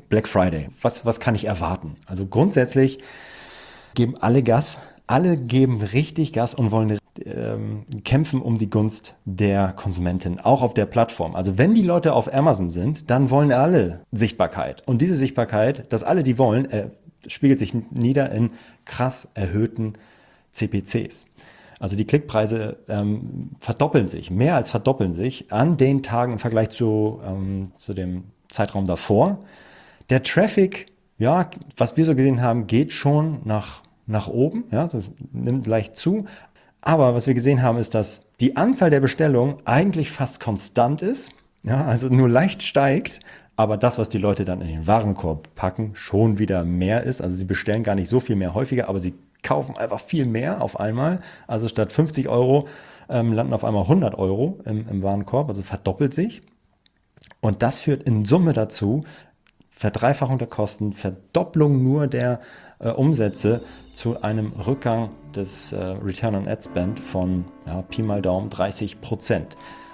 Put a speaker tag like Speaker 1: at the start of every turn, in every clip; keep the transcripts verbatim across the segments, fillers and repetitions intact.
Speaker 1: Black Friday. Was, was kann ich erwarten? Also grundsätzlich geben alle Gas. Alle geben richtig Gas und wollen ähm, kämpfen um die Gunst der Konsumentin, auch auf der Plattform. Also wenn die Leute auf Amazon sind, dann wollen alle Sichtbarkeit. Und diese Sichtbarkeit, dass alle die wollen, äh, spiegelt sich nieder in krass erhöhten C P Cs. Also die Klickpreise ähm, verdoppeln sich, mehr als verdoppeln sich an den Tagen im Vergleich zu, ähm, zu dem Zeitraum davor. Der Traffic, ja, was wir so gesehen haben, geht schon nach nach oben, ja, das nimmt leicht zu. Aber was wir gesehen haben, ist, dass die Anzahl der Bestellungen eigentlich fast konstant ist, ja, also nur leicht steigt, aber das, was die Leute dann in den Warenkorb packen, schon wieder mehr ist. Also sie bestellen gar nicht so viel mehr häufiger, aber sie kaufen einfach viel mehr auf einmal. Also statt fünfzig Euro ähm, landen auf einmal hundert Euro im, im Warenkorb, also verdoppelt sich. Und das führt in Summe dazu, Verdreifachung der Kosten, Verdopplung nur der äh, Umsätze zu einem Rückgang des äh, Return on Ad Spend von ja, Pi mal Daumen dreißig Prozent.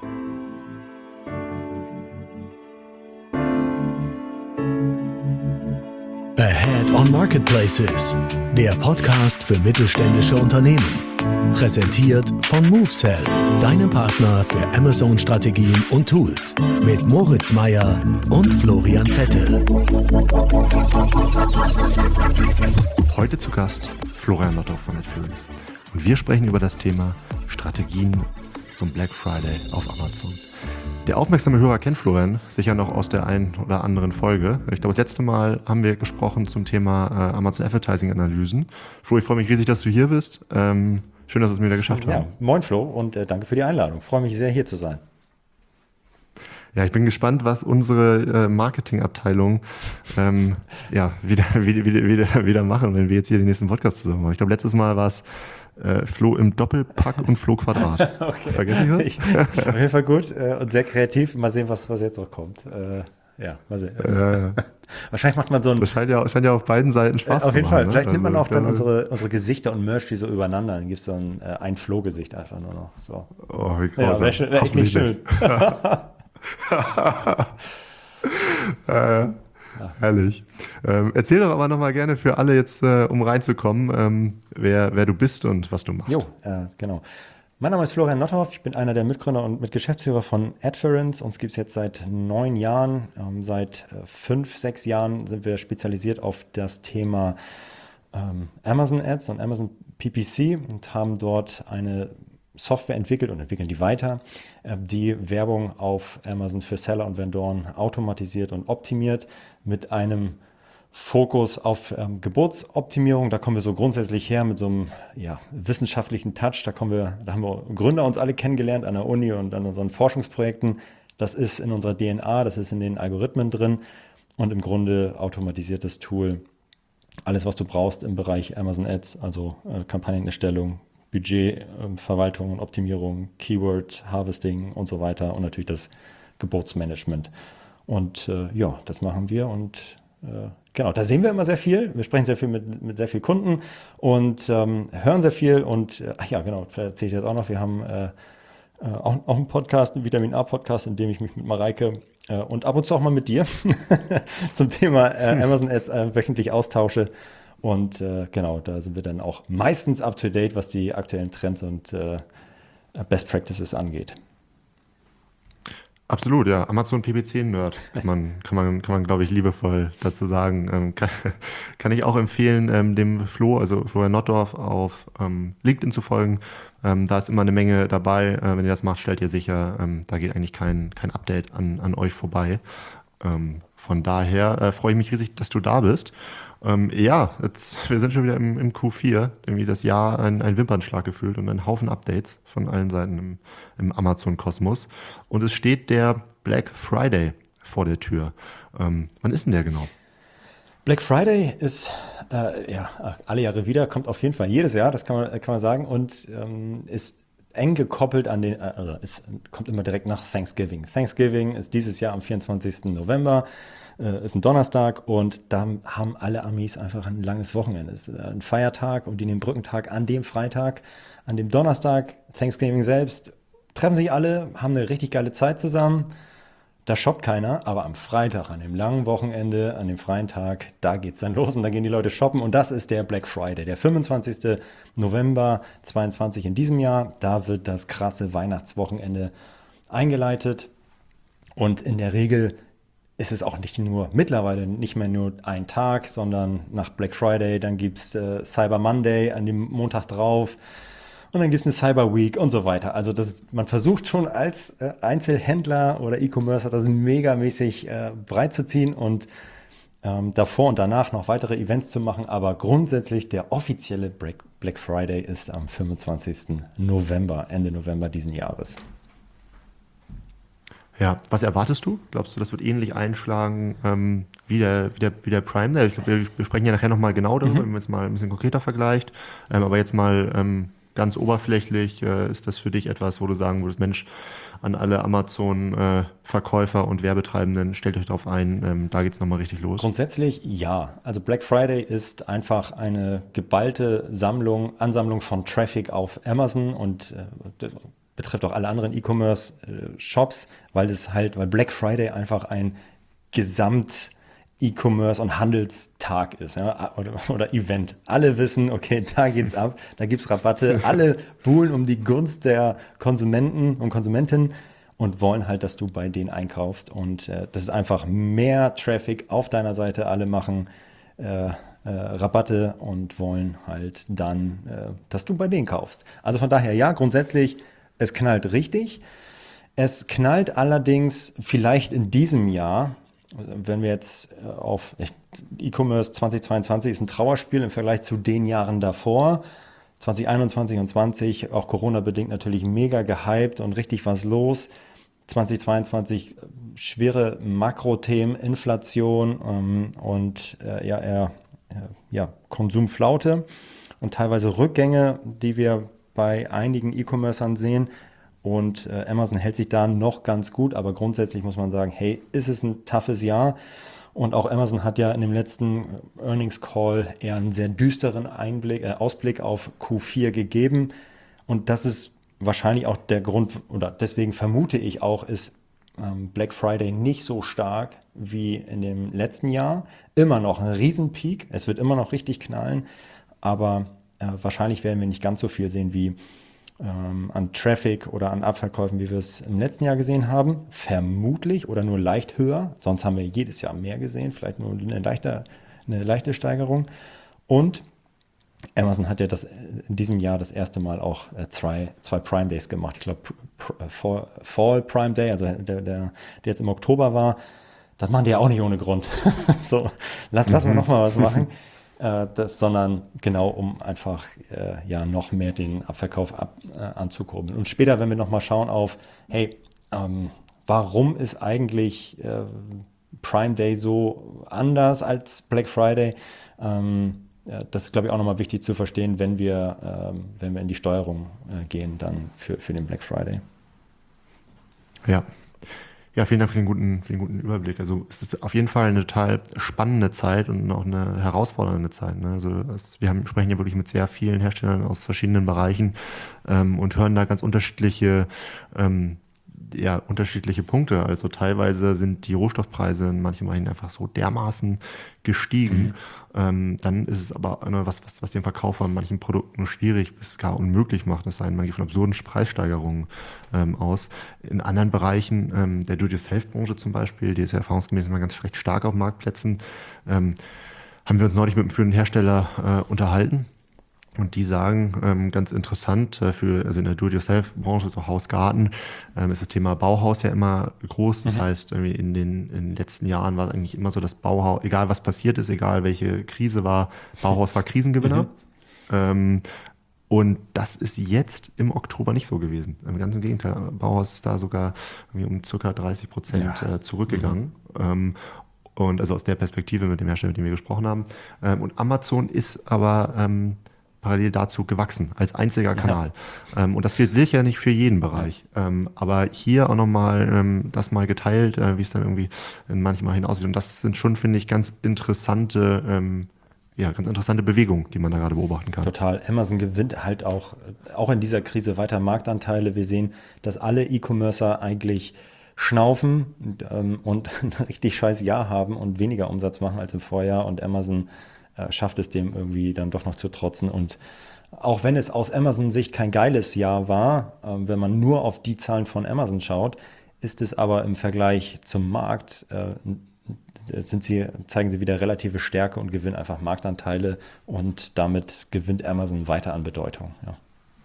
Speaker 2: Ahead on Marketplaces, der Podcast für mittelständische Unternehmen. Präsentiert von MoveSell, deinem Partner für Amazon-Strategien und Tools. Mit Moritz Meyer und Florian Vettel.
Speaker 3: Heute zu Gast Florian Nottorf von Netflix. Und wir sprechen über das Thema Strategien zum Black Friday auf Amazon. Der aufmerksame Hörer kennt Florian sicher noch aus der einen oder anderen Folge. Ich glaube, das letzte Mal haben wir gesprochen zum Thema äh, Amazon Advertising Analysen. Flo, ich freue mich riesig, dass du hier bist. Ähm, schön, dass wir es wieder geschafft
Speaker 1: ja,
Speaker 3: haben.
Speaker 1: Moin Flo und äh, danke für die Einladung. Ich freue mich sehr, hier zu sein.
Speaker 3: Ja, ich bin gespannt, was unsere äh, Marketingabteilung ähm, ja, wieder, wieder, wieder, wieder machen, wenn wir jetzt hier den nächsten Podcast zusammen machen. Ich glaube, letztes Mal war es Äh, Flo im Doppelpack und Flo Quadrat.
Speaker 1: Okay.
Speaker 3: Vergesse ich was?
Speaker 1: Ich, auf jeden Fall gut äh, und sehr kreativ. Mal sehen, was, was jetzt noch kommt. Äh, ja, mal sehen.
Speaker 3: Äh,
Speaker 1: Wahrscheinlich macht man so ein...
Speaker 3: Das scheint ja, scheint ja auf beiden Seiten Spaß
Speaker 1: äh, auf
Speaker 3: zu
Speaker 1: jeden
Speaker 3: machen.
Speaker 1: Fall.
Speaker 3: Ne?
Speaker 1: Vielleicht
Speaker 3: also,
Speaker 1: nimmt man auch dann
Speaker 3: glaube,
Speaker 1: unsere, unsere Gesichter und Merch die so übereinander. Dann gibt es so ein, äh, ein Flo-Gesicht einfach nur noch. So.
Speaker 3: Oh, wie
Speaker 1: Ja,
Speaker 3: grausam.
Speaker 1: wäre wär echt nicht schön.
Speaker 3: äh, Ja, herrlich. Ähm, erzähl doch aber nochmal gerne für alle jetzt, äh, um reinzukommen, ähm, wer, wer du bist und was du machst.
Speaker 1: Jo, äh, genau. Mein Name ist Florian Nottorf. Ich bin einer der Mitgründer und Mitgeschäftsführer von Adference. Uns gibt es jetzt seit neun Jahren. Ähm, seit äh, fünf, sechs Jahren sind wir spezialisiert auf das Thema ähm, Amazon Ads und Amazon P P C und haben dort eine Software entwickelt und entwickeln die weiter, die Werbung auf Amazon für Seller und Vendoren automatisiert und optimiert mit einem Fokus auf ähm, Geburtsoptimierung. Da kommen wir so grundsätzlich her mit so einem ja, wissenschaftlichen Touch. Da kommen wir, da haben wir Gründer uns alle kennengelernt an der Uni und an unseren Forschungsprojekten. Das ist in unserer D N A, das ist in den Algorithmen drin und im Grunde automatisiertes Tool. Alles, was du brauchst im Bereich Amazon Ads, also äh, Kampagnenerstellung, Budgetverwaltung und Optimierung, Keyword Harvesting und so weiter und natürlich das Geburtsmanagement. Und äh, ja, das machen wir und äh, genau, da sehen wir immer sehr viel. Wir sprechen sehr viel mit, mit sehr vielen Kunden und ähm, hören sehr viel und äh, ach ja, genau, vielleicht erzähle ich das auch noch. Wir haben äh, äh, auch, auch einen Podcast, einen Vitamin A-Podcast, in dem ich mich mit Mareike äh, und ab und zu auch mal mit dir zum Thema äh, Amazon Ads äh, wöchentlich austausche. Und äh, genau, da sind wir dann auch meistens up to date, was die aktuellen Trends und äh, Best Practices angeht.
Speaker 3: Absolut, ja. Amazon P P C-Nerd, kann man, kann man, kann man, glaube ich, liebevoll dazu sagen. Ähm, kann, kann ich auch empfehlen, ähm, dem Flo, also Florian Nottorf, auf ähm, LinkedIn zu folgen. Ähm, da ist immer eine Menge dabei. Äh, wenn ihr das macht, stellt ihr sicher, ähm, da geht eigentlich kein, kein Update an, an euch vorbei. Ähm, von daher äh, freue ich mich riesig, dass du da bist. Ähm, ja, jetzt, wir sind schon wieder im, im Q vier, irgendwie das Jahr ein, ein Wimpernschlag gefühlt und ein Haufen Updates von allen Seiten im, im Amazon-Kosmos. Und es steht der Black Friday vor der Tür. Ähm, wann ist denn der genau?
Speaker 1: Black Friday ist äh, ja alle Jahre wieder, kommt auf jeden Fall jedes Jahr, das kann man, kann man sagen, und ähm, ist eng gekoppelt an den, also es kommt immer direkt nach Thanksgiving. Thanksgiving ist dieses Jahr am vierundzwanzigsten November. Ist ein Donnerstag und da haben alle Amis einfach ein langes Wochenende. Es ist ein Feiertag und die nehmen Brückentag an dem Freitag. An dem Donnerstag, Thanksgiving selbst, treffen sich alle, haben eine richtig geile Zeit zusammen. da shoppt keiner, aber am Freitag, an dem langen Wochenende, an dem freien Tag, da geht's dann los und da gehen die Leute shoppen und das ist der Black Friday, der fünfundzwanzigster November zweiundzwanzig in diesem Jahr. Da wird das krasse Weihnachtswochenende eingeleitet und in der Regel ist es auch nicht nur, mittlerweile nicht mehr nur ein Tag, sondern nach Black Friday, dann gibt es äh, Cyber Monday an dem Montag drauf und dann gibt es eine Cyber Week und so weiter. Also das, man versucht schon als äh, Einzelhändler oder E-Commercer das megamäßig äh, breit zu ziehen und ähm, davor und danach noch weitere Events zu machen, aber grundsätzlich der offizielle Black, Black Friday ist am fünfundzwanzigsten November, Ende November diesen Jahres.
Speaker 3: Ja, was erwartest du? Glaubst du, das wird ähnlich einschlagen ähm, wie, der, wie, der, wie der Prime Day? Ich glaube, wir, wir sprechen ja nachher nochmal genau darüber, mhm. wenn man es mal ein bisschen konkreter vergleicht. Ähm, aber jetzt mal ähm, ganz oberflächlich, äh, ist das für dich etwas, wo du sagen würdest, Mensch, an alle Amazon-Verkäufer äh, und Werbetreibenden, stellt euch darauf ein, ähm, da geht es nochmal richtig los.
Speaker 1: Grundsätzlich ja. Also Black Friday ist einfach eine geballte Sammlung, Ansammlung von Traffic auf Amazon und äh, betrifft auch alle anderen E-Commerce-Shops, weil es halt, weil Black Friday einfach ein Gesamt E-Commerce und Handelstag ist, ja, oder, oder Event. Alle wissen, okay, da geht's ab, da gibt's Rabatte, alle buhlen um die Gunst der Konsumenten und Konsumentinnen und wollen halt, dass du bei denen einkaufst und äh, das ist einfach mehr Traffic auf deiner Seite, alle machen äh, äh, Rabatte und wollen halt dann, äh, dass du bei denen kaufst. Also von daher, ja, grundsätzlich es knallt richtig. Es knallt allerdings vielleicht in diesem Jahr, wenn wir jetzt auf E-Commerce zweitausendzweiundzwanzig ist ein Trauerspiel im Vergleich zu den Jahren davor. zwanzig einundzwanzig und zwanzig, auch Corona-bedingt natürlich mega gehypt und richtig was los. zwanzig zweiundzwanzig schwere Makrothemen, Inflation ähm, und äh, ja, eher, äh, ja, Konsumflaute und teilweise Rückgänge, die wir bei einigen E-Commercern sehen und äh, Amazon hält sich da noch ganz gut, aber grundsätzlich muss man sagen, hey, ist es ein toughes Jahr und auch Amazon hat ja in dem letzten Earnings Call eher einen sehr düsteren Einblick, äh, Ausblick auf Q vier gegeben und das ist wahrscheinlich auch der Grund oder deswegen vermute ich auch, ist ähm, Black Friday nicht so stark wie in dem letzten Jahr, immer noch ein Riesenpeak, es wird immer noch richtig knallen, aber wahrscheinlich werden wir nicht ganz so viel sehen wie ähm, an Traffic oder an Abverkäufen, wie wir es im letzten Jahr gesehen haben. Vermutlich oder nur leicht höher. Sonst haben wir jedes Jahr mehr gesehen. Vielleicht nur eine leichte, eine leichte Steigerung. Und Amazon hat ja das, in diesem Jahr das erste Mal auch äh, zwei, zwei Prime Days gemacht. Ich glaube, Fall, Fall Prime Day, also der, der, der jetzt im Oktober war, das machen die ja auch nicht ohne Grund. so, lass, lass mal noch mal was machen. Das, sondern genau, um einfach äh, ja noch mehr den Abverkauf ab, äh, anzukurbeln. Und später, wenn wir nochmal schauen auf, hey, ähm, warum ist eigentlich äh, Prime Day so anders als Black Friday? Ähm, ja, das ist, glaube ich, auch nochmal wichtig zu verstehen, wenn wir, ähm, wenn wir in die Steuerung äh, gehen, dann für, für den Black Friday.
Speaker 3: Ja. Ja, vielen Dank für den guten, für den guten Überblick. Also es ist auf jeden Fall eine total spannende Zeit und auch eine herausfordernde Zeit. Ne? Also es, wir haben, sprechen ja wirklich mit sehr vielen Herstellern aus verschiedenen Bereichen ähm, und hören da ganz unterschiedliche ähm, ja, unterschiedliche Punkte. Also teilweise sind die Rohstoffpreise in manchen Bereichen einfach so dermaßen gestiegen. Mhm. Ähm, dann ist es aber was, was, was den Verkauf von manchen Produkten schwierig bis gar unmöglich macht. Das heißt, man geht von absurden Preissteigerungen ähm, aus. In anderen Bereichen, ähm, der Do-it-yourself-Branche zum Beispiel, die ist ja erfahrungsgemäß immer ganz recht stark auf Marktplätzen, ähm, haben wir uns neulich mit einem führenden Hersteller äh, unterhalten. Und die sagen, ähm, ganz interessant, äh, für, also in der Do-it-yourself-Branche, so Haus-Garten, ähm, ist das Thema Bauhaus ja immer groß. Das mhm. heißt, irgendwie in den, in den letzten Jahren war es eigentlich immer so, dass Bauhaus, egal was passiert ist, egal welche Krise war, Bauhaus war Krisengewinner. Mhm. Ähm, und das ist jetzt im Oktober nicht so gewesen. Ganz im Gegenteil, Bauhaus ist da sogar irgendwie um ca. dreißig Prozent ja. äh, zurückgegangen. Mhm. Ähm, und also aus der Perspektive mit dem Hersteller, mit dem wir gesprochen haben. Ähm, und Amazon ist aber ähm, parallel dazu gewachsen, als einziger Kanal. Ja. Ähm, und das gilt sicher nicht für jeden Bereich. Ähm, aber hier auch nochmal ähm, das mal geteilt, äh, wie es dann irgendwie in manchmal hinaussieht. Und das sind schon, finde ich, ganz interessante, ähm, ja, ganz interessante Bewegungen, die man da gerade beobachten kann.
Speaker 1: Total. Amazon gewinnt halt auch, auch in dieser Krise weiter Marktanteile. Wir sehen, dass alle E-Commercer eigentlich schnaufen und, ähm, und ein richtig scheiß Jahr haben und weniger Umsatz machen als im Vorjahr und Amazon äh, schafft es dem irgendwie dann doch noch zu trotzen und auch wenn es aus Amazon-Sicht kein geiles Jahr war, äh, wenn man nur auf die Zahlen von Amazon schaut, ist es aber im Vergleich zum Markt, äh, sind sie, zeigen sie wieder relative Stärke und gewinnen einfach Marktanteile und damit gewinnt Amazon weiter an Bedeutung. Ja.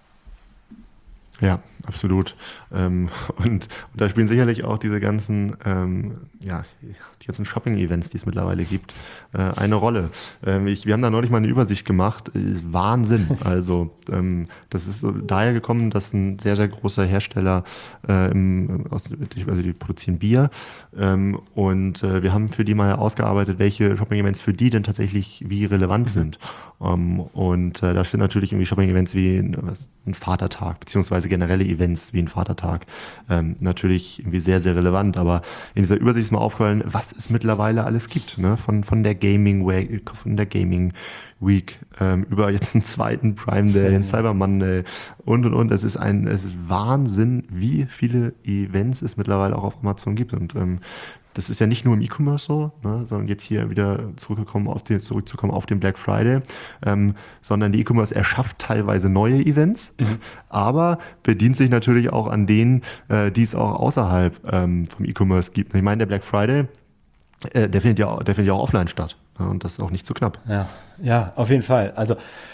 Speaker 3: Ja, absolut. Ähm, und, und da spielen sicherlich auch diese ganzen, ähm, ja, die ganzen Shopping-Events, die es mittlerweile gibt, äh, eine Rolle. Ähm, ich, wir haben da neulich mal eine Übersicht gemacht. Ist Wahnsinn. Also ähm, das ist so daher gekommen, dass ein sehr, sehr großer Hersteller, äh, im, aus, also die produzieren Bier ähm, und äh, wir haben für die mal ausgearbeitet, welche Shopping-Events für die denn tatsächlich wie relevant sind. Um, und äh, da stehen natürlich irgendwie Shopping-Events wie ein, was, ein Vatertag, beziehungsweise generelle Events wie ein Vatertag ähm, natürlich irgendwie sehr, sehr relevant. Aber in dieser Übersicht ist mir aufgefallen, was es mittlerweile alles gibt, ne? Von, von der Gaming Week, von der Gaming Week ähm, über jetzt einen zweiten Prime Day, einen Cyber Monday und und und. Es ist ein, es ist Wahnsinn, wie viele Events es mittlerweile auch auf Amazon gibt. Und ähm, das ist ja nicht nur im E-Commerce so, ne, sondern jetzt hier wieder zurückgekommen auf den, zurückzukommen auf den Black Friday, ähm, sondern die E-Commerce erschafft teilweise neue Events, mhm. aber bedient sich natürlich auch an denen, äh, die es auch außerhalb ähm, vom E-Commerce gibt. Ich meine, der Black Friday, äh, der findet ja, der findet ja auch offline statt, ne, und das ist auch nicht zu knapp.
Speaker 1: Ja, ja, auf jeden Fall. Also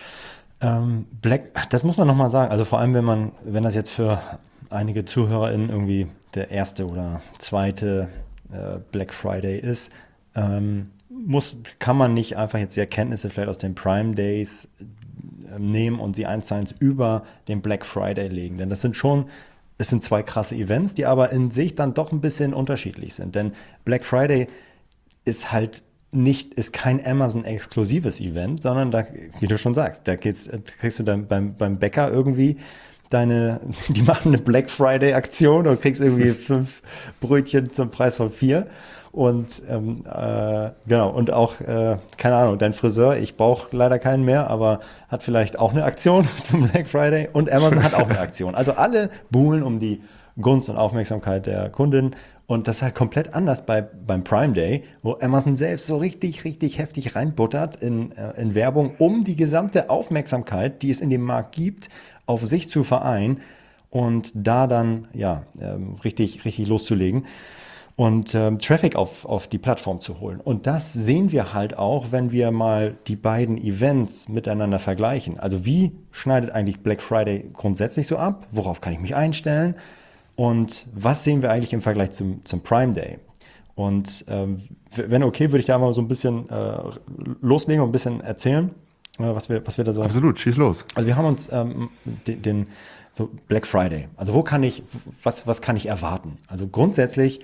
Speaker 1: ähm, Black, das muss man nochmal sagen. Also vor allem, wenn man, wenn das jetzt für einige ZuhörerInnen irgendwie der erste oder zweite Black Friday ist, ähm, muss, kann man nicht einfach jetzt die Erkenntnisse vielleicht aus den Prime Days äh, nehmen und sie eins zu eins über den Black Friday legen. Denn das sind schon, es sind zwei krasse Events, die aber in sich dann doch ein bisschen unterschiedlich sind. Denn Black Friday ist halt nicht, ist kein Amazon-exklusives Event, sondern da, wie du schon sagst, da geht's, kriegst du dann beim, beim Bäcker irgendwie deine, die machen eine Black Friday-Aktion und kriegst irgendwie fünf Brötchen zum Preis von vier. Und ähm, äh, genau, und auch, äh, keine Ahnung, dein Friseur, ich brauche leider keinen mehr, aber hat vielleicht auch eine Aktion zum Black Friday und Amazon hat auch eine Aktion. Also alle buhlen um die Gunst und Aufmerksamkeit der Kundin. Und das ist halt komplett anders bei, beim Prime Day, wo Amazon selbst so richtig, richtig heftig reinbuttert in, äh, in Werbung, um die gesamte Aufmerksamkeit, die es in dem Markt gibt, auf sich zu vereinen und da dann ja ähm, richtig, richtig loszulegen und ähm, Traffic auf, auf die Plattform zu holen. Und das sehen wir halt auch, wenn wir mal die beiden Events miteinander vergleichen. Also wie schneidet eigentlich Black Friday grundsätzlich so ab? Worauf kann ich mich einstellen? Und was sehen wir eigentlich im Vergleich zum, zum Prime Day? Und ähm, wenn okay, würde ich da mal so ein bisschen äh, loslegen und ein bisschen erzählen. Was wir, was wir da so.
Speaker 3: Absolut, schieß los.
Speaker 1: Also wir haben uns ähm, den, den so Black Friday. Also wo kann ich, was, was kann ich erwarten? Also grundsätzlich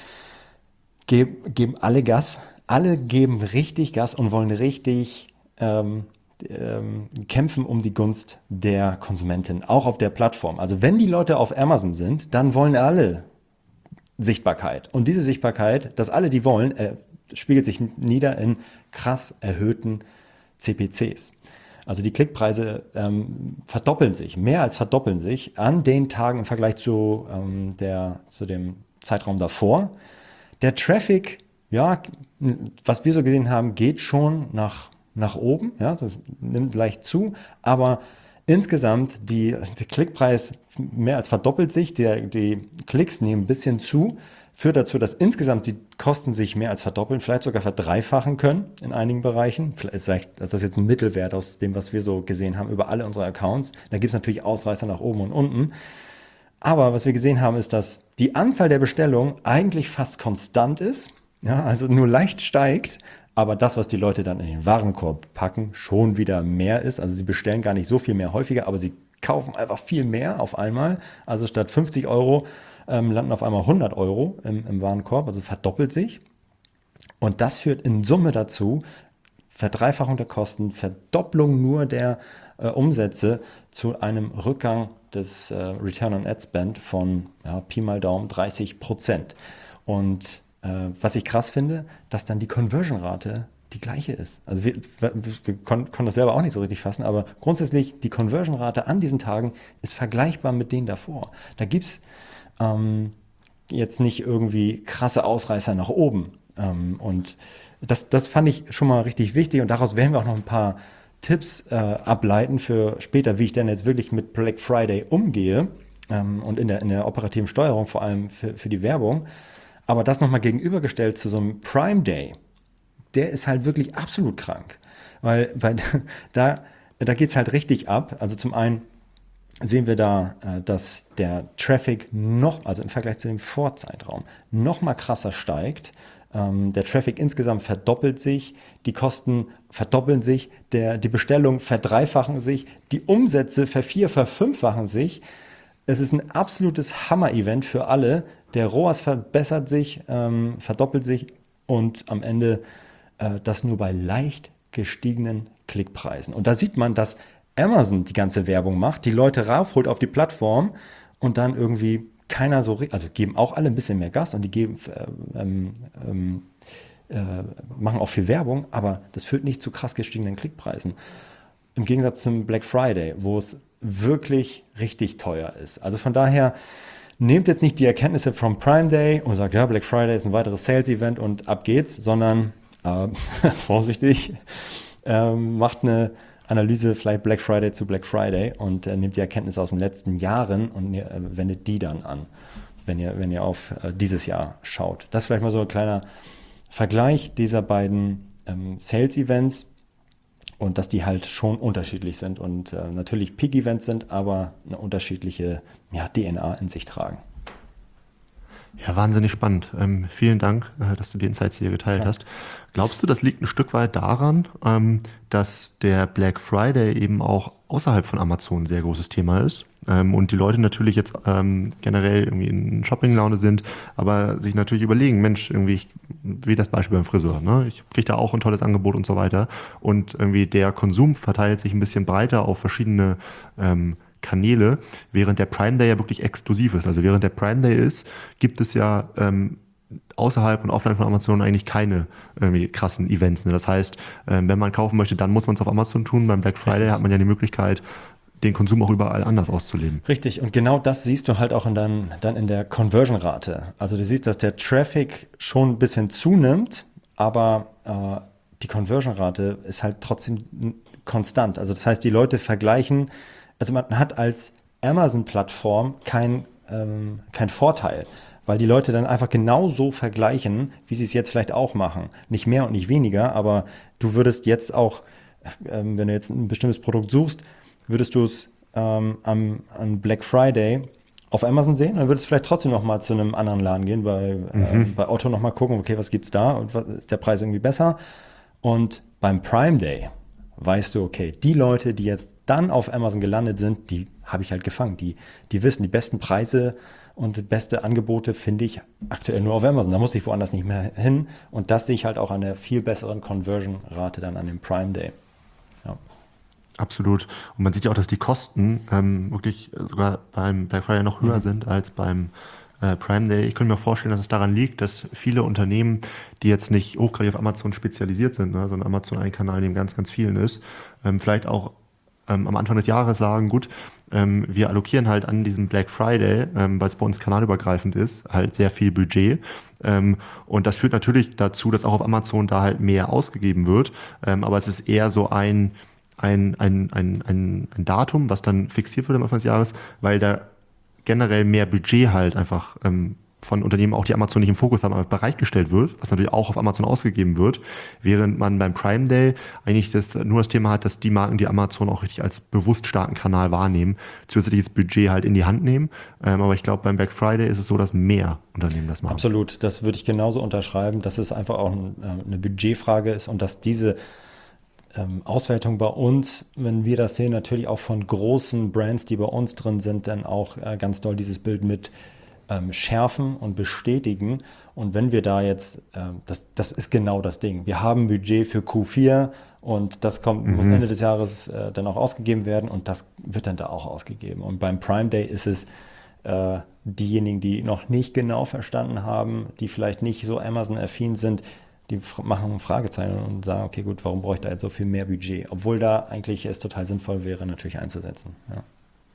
Speaker 1: geb, geben alle Gas, alle geben richtig Gas und wollen richtig ähm, ähm, kämpfen um die Gunst der Konsumentin, auch auf der Plattform. Also wenn die Leute auf Amazon sind, dann wollen alle Sichtbarkeit. Und diese Sichtbarkeit, dass alle die wollen, äh, spiegelt sich nieder in krass erhöhten C P Cs. Also die Klickpreise ähm, verdoppeln sich, mehr als verdoppeln sich an den Tagen im Vergleich zu, ähm, der, zu dem Zeitraum davor. Der Traffic, ja, was wir so gesehen haben, geht schon nach, nach oben, ja, das nimmt leicht zu, aber insgesamt die, der Klickpreis mehr als verdoppelt sich, der, die Klicks nehmen ein bisschen zu, führt dazu, dass insgesamt die Kosten sich mehr als verdoppeln, vielleicht sogar verdreifachen können in einigen Bereichen. Vielleicht ist das jetzt ein Mittelwert aus dem, was wir so gesehen haben über alle unsere Accounts. Da gibt es natürlich Ausreißer nach oben und unten. Aber was wir gesehen haben, ist, dass die Anzahl der Bestellungen eigentlich fast konstant ist, ja, also nur leicht steigt, aber das, was die Leute dann in den Warenkorb packen, schon wieder mehr ist. Also sie bestellen gar nicht so viel mehr häufiger, aber sie kaufen einfach viel mehr auf einmal. Also statt fünfzig Euro ähm, landen auf einmal hundert Euro im, im Warenkorb, also verdoppelt sich. Und das führt in Summe dazu, Verdreifachung der Kosten, Verdopplung nur der äh, Umsätze zu einem Rückgang des äh, Return on Ad Spend von ja, Pi mal Daumen dreißig Prozent. Und äh, was ich krass finde, dass dann die Conversion-Rate die gleiche ist. Also wir, wir, wir konnten kon das selber auch nicht so richtig fassen, aber grundsätzlich die Conversion-Rate an diesen Tagen ist vergleichbar mit denen davor. Da gibt es ähm, jetzt nicht irgendwie krasse Ausreißer nach oben. Ähm, und das, das fand ich schon mal richtig wichtig und daraus werden wir auch noch ein paar Tipps äh, ableiten für später, wie ich dann jetzt wirklich mit Black Friday umgehe ähm, und in der, in der operativen Steuerung, vor allem für, für die Werbung. Aber das nochmal gegenübergestellt zu so einem Prime Day, der ist halt wirklich absolut krank. Weil, weil da, da geht es halt richtig ab. Also zum einen sehen wir da, äh, dass der Traffic noch, also im Vergleich zu dem Vorzeitraum, noch mal krasser steigt. Ähm, der Traffic insgesamt verdoppelt sich, die Kosten verdoppeln sich, der, die Bestellungen verdreifachen sich, die Umsätze vervier-, verfünffachen sich. Es ist ein absolutes Hammer-Event für alle. Der R O A S verbessert sich, ähm, verdoppelt sich und am Ende äh, das nur bei leicht gestiegenen Klickpreisen. Und da sieht man, dass Amazon die ganze Werbung macht, die Leute raufholt auf die Plattform und dann irgendwie keiner so, also geben auch alle ein bisschen mehr Gas und die geben, ähm, ähm, äh, machen auch viel Werbung, aber das führt nicht zu krass gestiegenen Klickpreisen. Im Gegensatz zum Black Friday, wo es wirklich richtig teuer ist. Also von daher, nehmt jetzt nicht die Erkenntnisse vom Prime Day und sagt, ja, Black Friday ist ein weiteres Sales-Event und ab geht's, sondern äh, vorsichtig, äh, macht eine Analyse vielleicht Black Friday zu Black Friday und äh, nehmt die Erkenntnisse aus den letzten Jahren und äh, wendet die dann an, wenn ihr, wenn ihr auf äh, dieses Jahr schaut. Das ist vielleicht mal so ein kleiner Vergleich dieser beiden ähm, Sales-Events und dass die halt schon unterschiedlich sind und äh, natürlich Peak-Events sind, aber eine unterschiedliche ja, D N A in sich tragen.
Speaker 3: Ja, wahnsinnig spannend. Ähm, vielen Dank, äh, dass du die Insights hier geteilt ja. hast. Glaubst du, das liegt ein Stück weit daran, ähm, dass der Black Friday eben auch außerhalb von Amazon ein sehr großes Thema ist ähm, und die Leute natürlich jetzt ähm, generell irgendwie in Shopping-Laune sind, aber sich natürlich überlegen, Mensch, irgendwie, ich, wie das Beispiel beim Friseur, ne? Ich kriege da auch ein tolles Angebot und so weiter und irgendwie der Konsum verteilt sich ein bisschen breiter auf verschiedene ähm, Kanäle, während der Prime Day ja wirklich exklusiv ist. Also während der Prime Day ist, gibt es ja ähm, außerhalb und offline von Amazon eigentlich keine irgendwie krassen Events. Ne? Das heißt, ähm, wenn man kaufen möchte, dann muss man es auf Amazon tun. Beim Black Friday Richtig. Hat man ja die Möglichkeit, den Konsum auch überall anders auszuleben.
Speaker 1: Richtig, und genau das siehst du halt auch in dann, dann in der Conversion-Rate. Also du siehst, dass der Traffic schon ein bisschen zunimmt, aber äh, die Conversion-Rate ist halt trotzdem konstant. Also das heißt, die Leute vergleichen. Also man hat als Amazon-Plattform keinen ähm, kein Vorteil, weil die Leute dann einfach genauso vergleichen, wie sie es jetzt vielleicht auch machen. Nicht mehr und nicht weniger, aber du würdest jetzt auch, ähm, wenn du jetzt ein bestimmtes Produkt suchst, würdest du es ähm, am, am Black Friday auf Amazon sehen, dann würdest du vielleicht trotzdem noch mal zu einem anderen Laden gehen, bei, mhm. äh, bei Otto noch mal gucken, okay, was gibt's da und was, ist der Preis irgendwie besser? Und beim Prime Day weißt du, okay, die Leute, die jetzt dann auf Amazon gelandet sind, die habe ich halt gefangen. Die, die wissen, die besten Preise und beste Angebote finde ich aktuell nur auf Amazon. Da muss ich woanders nicht mehr hin. Und das sehe ich halt auch an der viel besseren Conversion-Rate dann an dem Prime Day. Ja.
Speaker 3: Absolut. Und man sieht ja auch, dass die Kosten ähm, wirklich sogar beim Black Friday noch höher mhm. sind als beim äh, Prime Day. Ich könnte mir vorstellen, dass es daran liegt, dass viele Unternehmen, die jetzt nicht hochgradig auf Amazon spezialisiert sind, ne, sondern Amazon ein Kanal, in dem ganz, ganz vielen ist, ähm, vielleicht auch ähm, am Anfang des Jahres sagen, gut, ähm, wir allokieren halt an diesem Black Friday, ähm, weil es bei uns kanalübergreifend ist, halt sehr viel Budget. Ähm, und das führt natürlich dazu, dass auch auf Amazon da halt mehr ausgegeben wird. Ähm, aber es ist eher so ein Ein, ein, ein, ein, ein Datum, was dann fixiert wird am Anfang des Jahres, weil da generell mehr Budget halt einfach ähm, von Unternehmen, auch die Amazon nicht im Fokus haben, aber bereitgestellt wird, was natürlich auch auf Amazon ausgegeben wird, während man beim Prime Day eigentlich das, nur das Thema hat, dass die Marken, die Amazon auch richtig als bewusst starken Kanal wahrnehmen, zusätzliches Budget halt in die Hand nehmen. Ähm, aber ich glaube, beim Black Friday ist es so, dass mehr Unternehmen das machen.
Speaker 1: Absolut, das würde ich genauso unterschreiben, dass es einfach auch ein, eine Budgetfrage ist und dass diese Ähm, Auswertung bei uns, wenn wir das sehen, natürlich auch von großen Brands, die bei uns drin sind, dann auch äh, ganz doll dieses Bild mit ähm, schärfen und bestätigen. Und wenn wir da jetzt, äh, das, das ist genau das Ding. Wir haben Budget für Q vier und das kommt, mhm. muss Ende des Jahres äh, dann auch ausgegeben werden und das wird dann da auch ausgegeben. Und beim Prime Day ist es äh, diejenigen, die noch nicht genau verstanden haben, die vielleicht nicht so Amazon-affin sind, die machen ein Fragezeichen und sagen, okay, gut, warum brauche ich da jetzt so viel mehr Budget? Obwohl da eigentlich es total sinnvoll wäre, natürlich einzusetzen. Ja.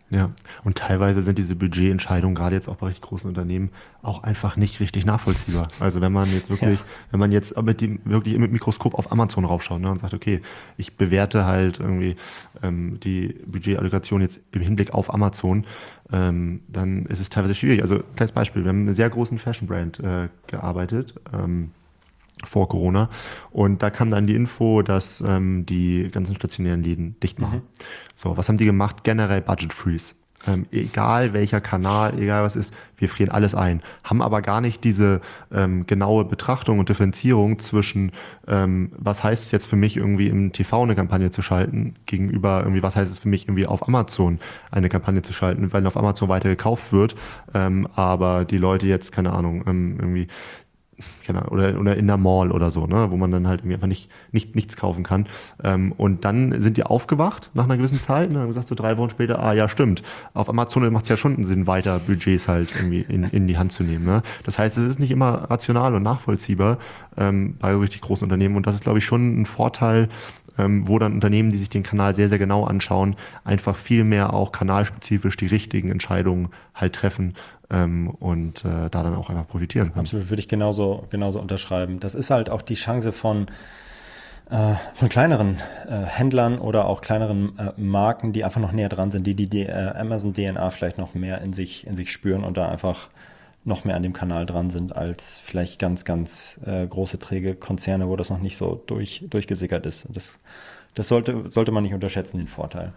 Speaker 3: Ja, und teilweise sind diese Budgetentscheidungen, gerade jetzt auch bei richtig großen Unternehmen, auch einfach nicht richtig nachvollziehbar. Also wenn man jetzt wirklich, ja. wenn man jetzt mit dem wirklich mit Mikroskop auf Amazon raufschaut, ne, und sagt, okay, ich bewerte halt irgendwie ähm, die Budgetallokation jetzt im Hinblick auf Amazon, ähm, dann ist es teilweise schwierig. Also kleines Beispiel, wir haben einen sehr großen Fashion-Brand äh, gearbeitet, ähm, vor Corona. Und da kam dann die Info, dass ähm, die ganzen stationären Läden dicht machen. Mhm. So, was haben die gemacht? Generell Budget Freeze. Ähm, egal welcher Kanal, egal was ist, wir frieren alles ein. Haben aber gar nicht diese ähm, genaue Betrachtung und Differenzierung zwischen, ähm, was heißt es jetzt für mich irgendwie im T V eine Kampagne zu schalten, gegenüber irgendwie, was heißt es für mich irgendwie auf Amazon eine Kampagne zu schalten, weil auf Amazon weiter gekauft wird, ähm, aber die Leute jetzt, keine Ahnung, ähm, irgendwie Oder, oder in der Mall oder so, ne, wo man dann halt irgendwie einfach nicht, nicht nichts kaufen kann. Ähm, und dann sind die aufgewacht nach einer gewissen Zeit und haben gesagt, so drei Wochen später, ah ja, stimmt, auf Amazon macht es ja schon Sinn, weiter Budgets halt irgendwie in, in die Hand zu nehmen. Ne? Das heißt, es ist nicht immer rational und nachvollziehbar ähm, bei richtig großen Unternehmen und das ist, glaube ich, schon ein Vorteil, ähm, wo dann Unternehmen, die sich den Kanal sehr, sehr genau anschauen, einfach viel mehr auch kanalspezifisch die richtigen Entscheidungen halt treffen, Ähm, und äh, da dann auch einfach profitieren können.
Speaker 1: Absolut, würde ich genauso, genauso unterschreiben. Das ist halt auch die Chance von, äh, von kleineren äh, Händlern oder auch kleineren äh, Marken, die einfach noch näher dran sind, die die, die äh, Amazon-D N A vielleicht noch mehr in sich, in sich spüren und da einfach noch mehr an dem Kanal dran sind als vielleicht ganz, ganz äh, große, träge Konzerne, wo das noch nicht so durch, durchgesickert ist. Das, das sollte, sollte man nicht unterschätzen, den Vorteil.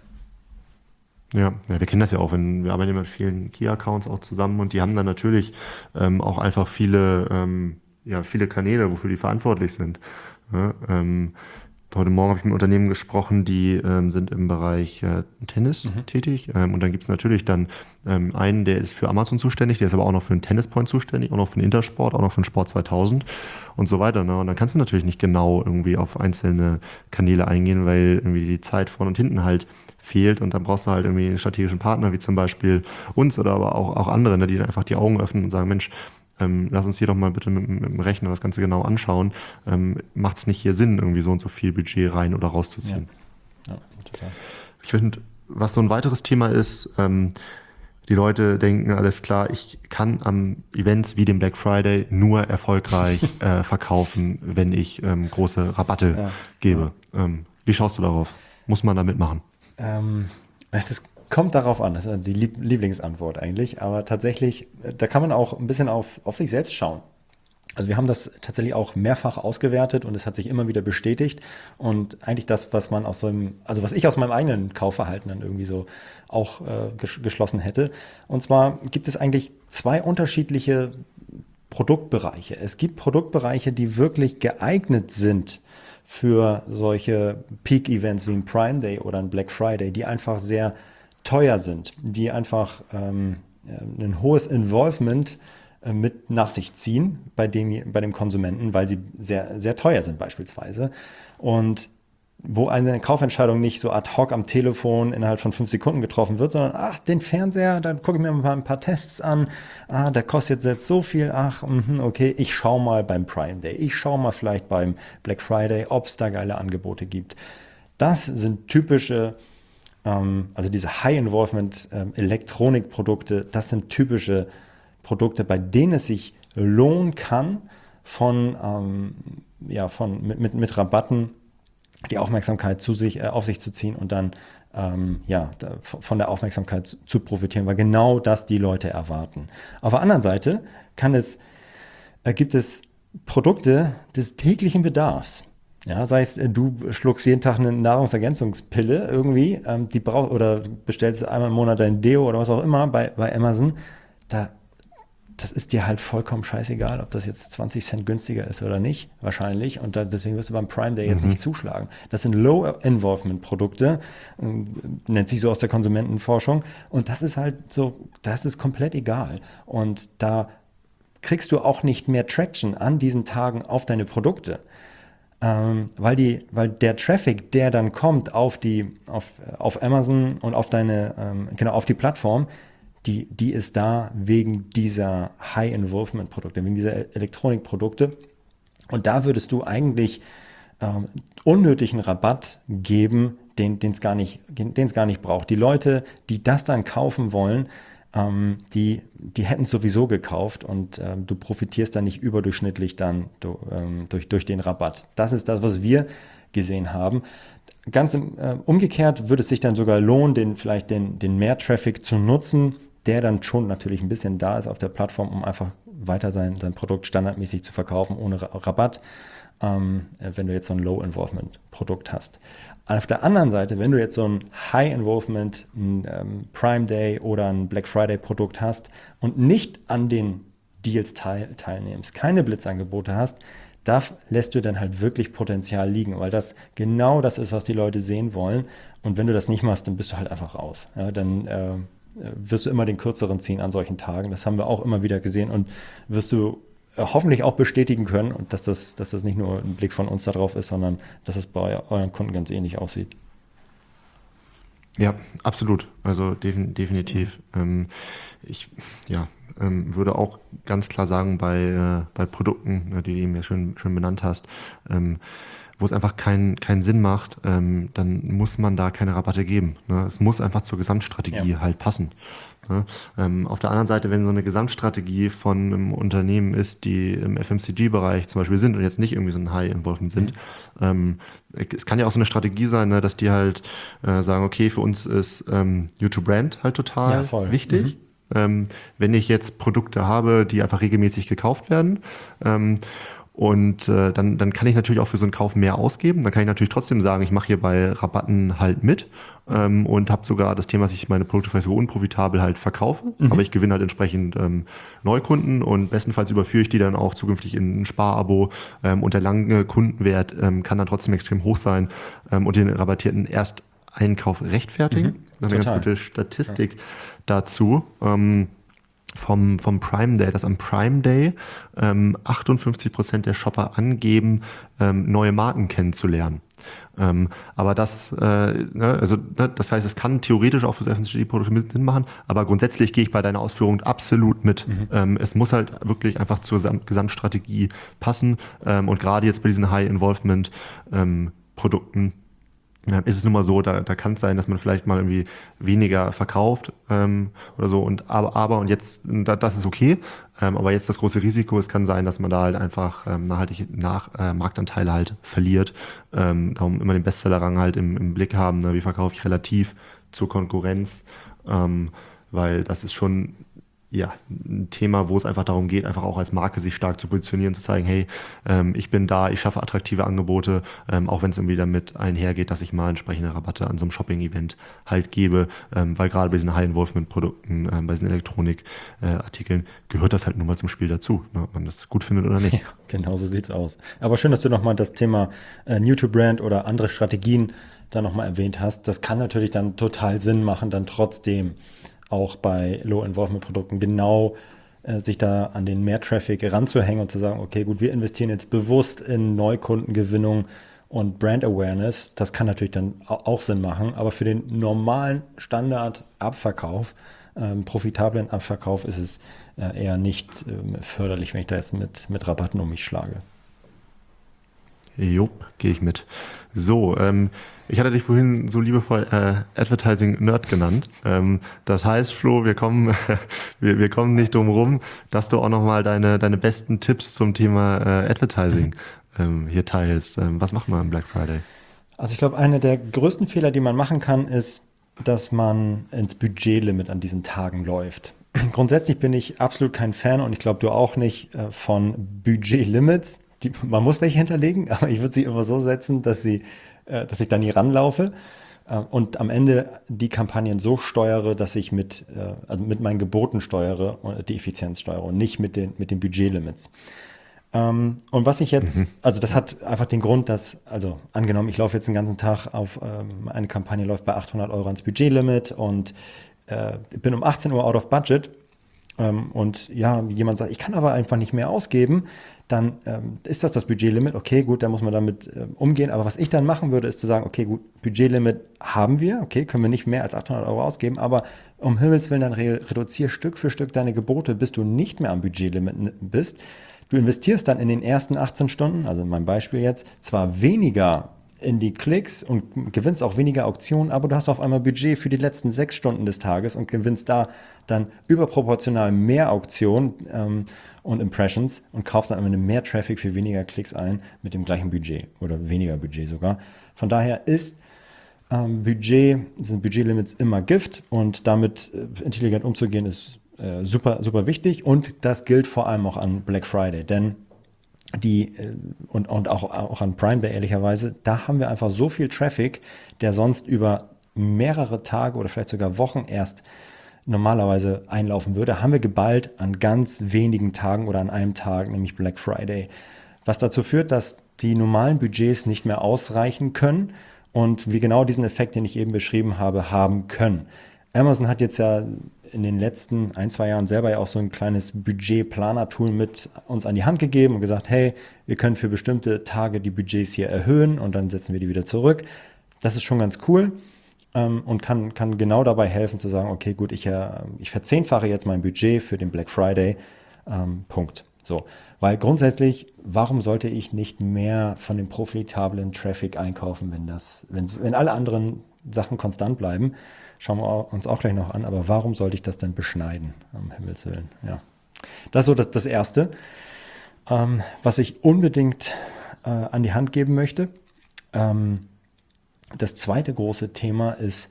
Speaker 3: Ja, ja, wir kennen das ja auch, wenn wir arbeiten ja mit vielen Key-Accounts auch zusammen und die haben dann natürlich ähm, auch einfach viele, ähm, ja, viele Kanäle, wofür die verantwortlich sind. Ja, ähm, heute Morgen habe ich mit Unternehmen gesprochen, die ähm, sind im Bereich äh, Tennis mhm. tätig ähm, und dann gibt es natürlich dann ähm, einen, der ist für Amazon zuständig, der ist aber auch noch für den Tennispoint zuständig, auch noch für den Intersport, auch noch für den Sport zweitausend und so weiter. Ne? Und dann kannst du natürlich nicht genau irgendwie auf einzelne Kanäle eingehen, weil irgendwie die Zeit vorne und hinten halt fehlt und dann brauchst du halt irgendwie einen strategischen Partner, wie zum Beispiel uns oder aber auch, auch andere, ne, die dann einfach die Augen öffnen und sagen, Mensch, ähm, lass uns hier doch mal bitte mit, mit dem Rechner das Ganze genau anschauen. Ähm, macht es nicht hier Sinn, irgendwie so und so viel Budget rein oder rauszuziehen? Ja, ja, total. Ich finde, was so ein weiteres Thema ist, ähm, die Leute denken, alles klar, ich kann am Events wie dem Black Friday nur erfolgreich äh, verkaufen, wenn ich ähm, große Rabatte ja. gebe. Ja. Ähm, wie schaust du darauf? Muss man da mitmachen?
Speaker 1: Ähm, das kommt darauf an, das ist die Lieb- Lieblingsantwort eigentlich, aber tatsächlich, da kann man auch ein bisschen auf, auf sich selbst schauen. Also wir haben das tatsächlich auch mehrfach ausgewertet und es hat sich immer wieder bestätigt und eigentlich das, was man aus so einem, also was ich aus meinem eigenen Kaufverhalten dann irgendwie so auch äh, ges- geschlossen hätte. Und zwar gibt es eigentlich zwei unterschiedliche Produktbereiche. Es gibt Produktbereiche, die wirklich geeignet sind für solche Peak-Events wie ein Prime Day oder ein Black Friday, die einfach sehr teuer sind, die einfach ähm, ein hohes Involvement äh, mit nach sich ziehen bei dem, bei dem Konsumenten, weil sie sehr, sehr teuer sind beispielsweise. Und wo eine Kaufentscheidung nicht so ad hoc am Telefon innerhalb von fünf Sekunden getroffen wird, sondern ach, den Fernseher, dann gucke ich mir mal ein paar Tests an, ah, der kostet jetzt so viel, ach, mh, okay, ich schaue mal beim Prime Day, ich schaue mal vielleicht beim Black Friday, ob es da geile Angebote gibt. Das sind typische, ähm, also diese High-Involvement-Elektronikprodukte, das sind typische Produkte, bei denen es sich lohnen kann, von, ähm, ja, von, mit, mit, mit Rabatten die Aufmerksamkeit zu sich, äh, auf sich zu ziehen und dann ähm, ja, da, von der Aufmerksamkeit zu, zu profitieren, weil genau das die Leute erwarten. Auf der anderen Seite kann es, äh, gibt es Produkte des täglichen Bedarfs. Ja, sei es, äh, du schluckst jeden Tag eine Nahrungsergänzungspille irgendwie, ähm, die brauch, oder bestellst einmal im Monat dein Deo oder was auch immer bei, bei Amazon, da das ist dir halt vollkommen scheißegal, ob das jetzt zwanzig Cent günstiger ist oder nicht, wahrscheinlich. Und da, deswegen wirst du beim Prime Day jetzt mhm. nicht zuschlagen. Das sind Low-Involvement-Produkte, äh, nennt sich so aus der Konsumentenforschung. Und das ist halt so, das ist komplett egal. Und da kriegst du auch nicht mehr Traction an diesen Tagen auf deine Produkte. Ähm, weil, die, weil der Traffic, der dann kommt auf, die, auf, auf Amazon und auf deine, ähm, genau, auf die Plattform, Die, die ist da wegen dieser High-Involvement-Produkte, wegen dieser Elektronikprodukte. Und da würdest du eigentlich ähm, unnötigen Rabatt geben, den es gar nicht, den es gar nicht braucht. Die Leute, die das dann kaufen wollen, ähm, die, die hätten es sowieso gekauft und ähm, du profitierst dann nicht überdurchschnittlich dann du, ähm, durch, durch den Rabatt. Das ist das, was wir gesehen haben. Ganz im, äh, umgekehrt würde es sich dann sogar lohnen, den, vielleicht den, den Mehr-Traffic zu nutzen, der dann schon natürlich ein bisschen da ist auf der Plattform, um einfach weiter sein, sein Produkt standardmäßig zu verkaufen ohne Rabatt, ähm, wenn du jetzt so ein Low-Involvement-Produkt hast. Auf der anderen Seite, wenn du jetzt so ein High-Involvement, ein ähm, Prime Day oder ein Black Friday-Produkt hast und nicht an den Deals teil, teilnimmst, keine Blitzangebote hast, da lässt du dann halt wirklich Potenzial liegen, weil das genau das ist, was die Leute sehen wollen. Und wenn du das nicht machst, dann bist du halt einfach raus. Ja, dann äh, wirst du immer den kürzeren ziehen an solchen Tagen. Das haben wir auch immer wieder gesehen und wirst du äh, hoffentlich auch bestätigen können, und dass das, dass das nicht nur ein Blick von uns darauf ist, sondern dass es bei euren Kunden ganz ähnlich aussieht.
Speaker 3: Ja, absolut. Also defin- definitiv. Ähm, ich ja, ähm, würde auch ganz klar sagen, bei, äh, bei Produkten, ne, die du eben ja schön, schön benannt hast, ähm, wo es einfach keinen keinen Sinn macht, ähm, dann muss man da keine Rabatte geben. Ne? Es muss einfach zur Gesamtstrategie
Speaker 1: Ja.
Speaker 3: halt passen. Ne? Ähm, auf der anderen Seite, wenn so eine Gesamtstrategie von einem Unternehmen ist, die im F M C G-Bereich zum Beispiel sind und jetzt nicht irgendwie so ein High-Involvement sind, mhm. ähm, es kann ja auch so eine Strategie sein, ne, dass die halt äh, sagen, okay, für uns ist ähm, YouTube-Brand halt total
Speaker 1: Ja, voll.
Speaker 3: wichtig. Mhm. Ähm, wenn ich jetzt Produkte habe, die einfach regelmäßig gekauft werden, ähm, und äh, dann, dann kann ich natürlich auch für so einen Kauf mehr ausgeben. Dann kann ich natürlich trotzdem sagen, ich mache hier bei Rabatten halt mit ähm, und habe sogar das Thema, dass ich meine Produkte vielleicht so unprofitabel halt verkaufe. Mhm. Aber ich gewinne halt entsprechend ähm, Neukunden und bestenfalls überführe ich die dann auch zukünftig in ein Sparabo ähm, und der lange Kundenwert ähm, kann dann trotzdem extrem hoch sein ähm, und den rabattierten Ersteinkauf rechtfertigen. Mhm. Eine ganz gute Statistik ja. dazu. Ähm, Vom, vom Prime Day, dass am Prime Day ähm, achtundfünfzig Prozent der Shopper angeben, ähm, neue Marken kennenzulernen. Ähm, aber das, äh, ne, also, ne, das heißt, es kann theoretisch auch für F M C G-Produkte Sinn machen, aber grundsätzlich gehe ich bei deiner Ausführung absolut mit. Mhm. Ähm, es muss halt wirklich einfach zur Sam- Gesamtstrategie passen ähm, und gerade jetzt bei diesen High-Involvement-Produkten Ja, ist es nun mal so, da, da kann es sein, dass man vielleicht mal irgendwie weniger verkauft ähm, oder so und aber, aber und jetzt, da, das ist okay, ähm, aber jetzt das große Risiko, es kann sein, dass man da halt einfach ähm, nachhaltig nach, äh, Marktanteile halt verliert, ähm, darum immer den Bestsellerrang halt im, im Blick haben, ne? Wie verkaufe ich relativ zur Konkurrenz, ähm, weil das ist schon ja, ein Thema, wo es einfach darum geht, einfach auch als Marke sich stark zu positionieren, zu zeigen, hey, ähm, ich bin da, ich schaffe attraktive Angebote, ähm, auch wenn es irgendwie damit einhergeht, dass ich mal entsprechende Rabatte an so einem Shopping-Event halt gebe, ähm, weil gerade bei diesen High-Involvement-Produkten, ähm, bei diesen Elektronik-Artikeln äh, gehört das halt nun mal zum Spiel dazu, ne, ob man das gut findet oder nicht.
Speaker 1: Ja, genau so sieht's aus. Aber schön, dass du nochmal das Thema äh, New-to-Brand oder andere Strategien da nochmal erwähnt hast. Das kann natürlich dann total Sinn machen, dann trotzdem auch bei Low-Involvement-Produkten genau äh, sich da an den Mehr-Traffic ranzuhängen und zu sagen, okay, gut, wir investieren jetzt bewusst in Neukundengewinnung und Brand-Awareness. Das kann natürlich dann auch Sinn machen, aber für den normalen Standard-Abverkauf, ähm, profitablen Abverkauf ist es äh, eher nicht ähm, förderlich, wenn ich da jetzt mit, mit Rabatten um mich schlage.
Speaker 3: Jupp, gehe ich mit. So, ähm, ich hatte dich vorhin so liebevoll äh, Advertising Nerd genannt. Ähm, das heißt, Flo, wir kommen, wir, wir kommen nicht drum rum, dass du auch nochmal deine, deine besten Tipps zum Thema äh, Advertising ähm, hier teilst. Ähm, was macht man am Black Friday?
Speaker 1: Also ich glaube, einer der größten Fehler, die man machen kann, ist, dass man ins Budgetlimit an diesen Tagen läuft. Grundsätzlich bin ich absolut kein Fan und ich glaube, du auch nicht äh, von Budgetlimits. Die, man muss welche hinterlegen, aber ich würde sie immer so setzen, dass, sie, äh, dass ich da nie ranlaufe äh, und am Ende die Kampagnen so steuere, dass ich mit, äh, also mit meinen Geboten steuere und die Effizienz steuere und nicht mit den, mit den Budgetlimits. Ähm, und was ich jetzt, mhm. also das hat einfach den Grund, dass, also angenommen, ich laufe jetzt den ganzen Tag auf, ähm, eine Kampagne läuft bei achthundert Euro ans Budgetlimit und äh, bin um achtzehn Uhr out of budget ähm, und ja, jemand sagt, ich kann aber einfach nicht mehr ausgeben, dann ähm, ist das das Budgetlimit. Okay, gut, da muss man damit ähm, umgehen. Aber was ich dann machen würde, ist zu sagen, okay, gut, Budgetlimit haben wir. Okay, können wir nicht mehr als achthundert Euro ausgeben. Aber um Himmels Willen, dann re- reduziere Stück für Stück deine Gebote, bis du nicht mehr am Budgetlimit bist. Du investierst dann in den ersten achtzehn Stunden, also in meinem Beispiel jetzt, zwar weniger in die Klicks und gewinnst auch weniger Auktionen, aber du hast auf einmal Budget für die letzten sechs Stunden des Tages und gewinnst da dann überproportional mehr Auktionen ähm, und Impressions und kaufst dann am Ende mehr Traffic für weniger Klicks ein mit dem gleichen Budget oder weniger Budget sogar. Von daher ist ähm, Budget, sind Budgetlimits immer Gift und damit äh, intelligent umzugehen ist äh, super, super wichtig und das gilt vor allem auch an Black Friday, denn die und, und auch, auch an Prime Day ehrlicherweise, da haben wir einfach so viel Traffic, der sonst über mehrere Tage oder vielleicht sogar Wochen erst normalerweise einlaufen würde, haben wir geballt an ganz wenigen Tagen oder an einem Tag, nämlich Black Friday. Was dazu führt, dass die normalen Budgets nicht mehr ausreichen können und wir genau diesen Effekt, den ich eben beschrieben habe, haben können. Amazon hat jetzt ja in den letzten ein, zwei Jahren selber ja auch so ein kleines Budgetplaner-Tool mit uns an die Hand gegeben und gesagt, hey, wir können für bestimmte Tage die Budgets hier erhöhen und dann setzen wir die wieder zurück. Das ist schon ganz cool ähm, und kann, kann genau dabei helfen zu sagen, okay, gut, ich, äh, ich verzehnfache jetzt mein Budget für den Black Friday, ähm, Punkt. So, weil grundsätzlich, warum sollte ich nicht mehr von dem profitablen Traffic einkaufen, wenn das, wenn, wenn alle anderen Sachen konstant bleiben? Schauen wir uns auch gleich noch an, aber warum sollte ich das denn beschneiden, um Himmels Willen? Ja. Das ist so das, das Erste, ähm, was ich unbedingt äh, an die Hand geben möchte. Ähm, das zweite große Thema ist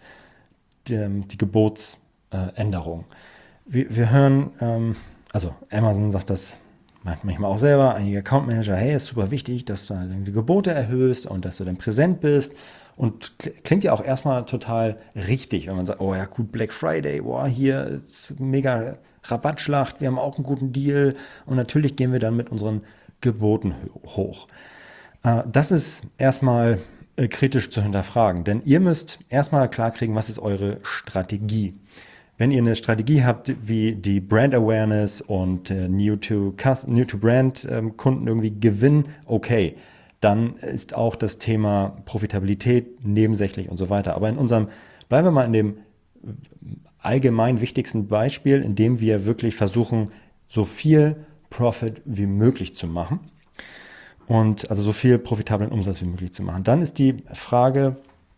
Speaker 1: die, die Gebotsänderung. Äh, wir, wir hören, ähm, also Amazon sagt das manchmal auch selber, einige Account Manager, hey, ist super wichtig, dass du die Gebote erhöhst und dass du dann präsent bist. Und klingt ja auch erstmal total richtig, wenn man sagt, oh ja gut, Black Friday, boah, hier ist mega Rabattschlacht, wir haben auch einen guten Deal und natürlich gehen wir dann mit unseren Geboten hoch. Das ist erstmal kritisch zu hinterfragen, denn ihr müsst erstmal klarkriegen, was ist eure Strategie. Wenn ihr eine Strategie habt, wie die Brand Awareness und äh, New-to-Brand-Kunden irgendwie gewinnen, okay, dann ist auch das Thema Profitabilität nebensächlich und so weiter. Aber in unserem, bleiben wir mal in dem allgemein wichtigsten Beispiel, in dem wir wirklich versuchen, so viel Profit wie möglich zu machen und also so viel profitablen Umsatz wie möglich zu machen. Dann ist die Frage,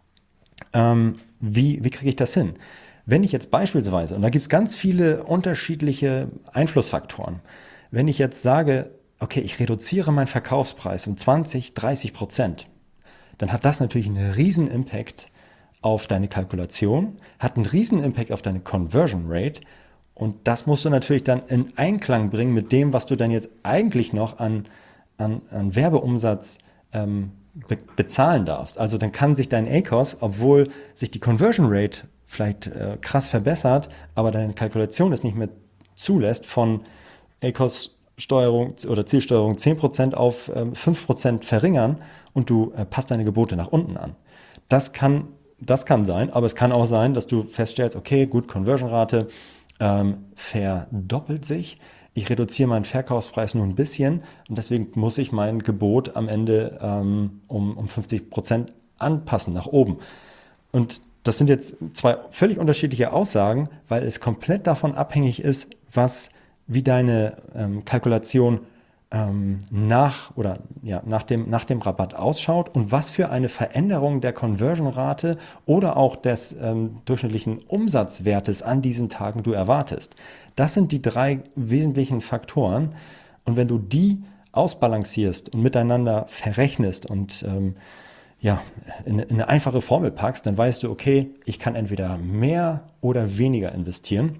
Speaker 1: ähm, wie, wie kriege ich das hin? Wenn ich jetzt beispielsweise, und da gibt es ganz viele unterschiedliche Einflussfaktoren, wenn ich jetzt sage, okay, ich reduziere meinen Verkaufspreis um zwanzig, dreißig Prozent, dann hat das natürlich einen riesen Impact auf deine Kalkulation, hat einen riesen Impact auf deine Conversion Rate und das musst du natürlich dann in Einklang bringen mit dem, was du dann jetzt eigentlich noch an, an, an Werbeumsatz ähm, be- bezahlen darfst. Also dann kann sich dein A C O S, obwohl sich die Conversion Rate vielleicht äh, krass verbessert, aber deine Kalkulation es nicht mehr zulässt, von A C O S Steuerung oder Zielsteuerung zehn Prozent auf ähm, fünf Prozent verringern und du äh, passt deine Gebote nach unten an. Das kann, das kann sein, aber es kann auch sein, dass du feststellst, okay, gut, Conversion-Rate ähm, verdoppelt sich, ich reduziere meinen Verkaufspreis nur ein bisschen und deswegen muss ich mein Gebot am Ende ähm, um, um fünfzig Prozent anpassen, nach oben. Und das sind jetzt zwei völlig unterschiedliche Aussagen, weil es komplett davon abhängig ist, was wie deine ähm, Kalkulation ähm, nach oder ja, nach dem, nach dem Rabatt ausschaut und was für eine Veränderung der Conversion-Rate oder auch des ähm, durchschnittlichen Umsatzwertes an diesen Tagen du erwartest. Das sind die drei wesentlichen Faktoren und wenn du die ausbalancierst und miteinander verrechnest und ähm, ja, in, in eine einfache Formel packst, dann weißt du, okay, ich kann entweder mehr oder weniger investieren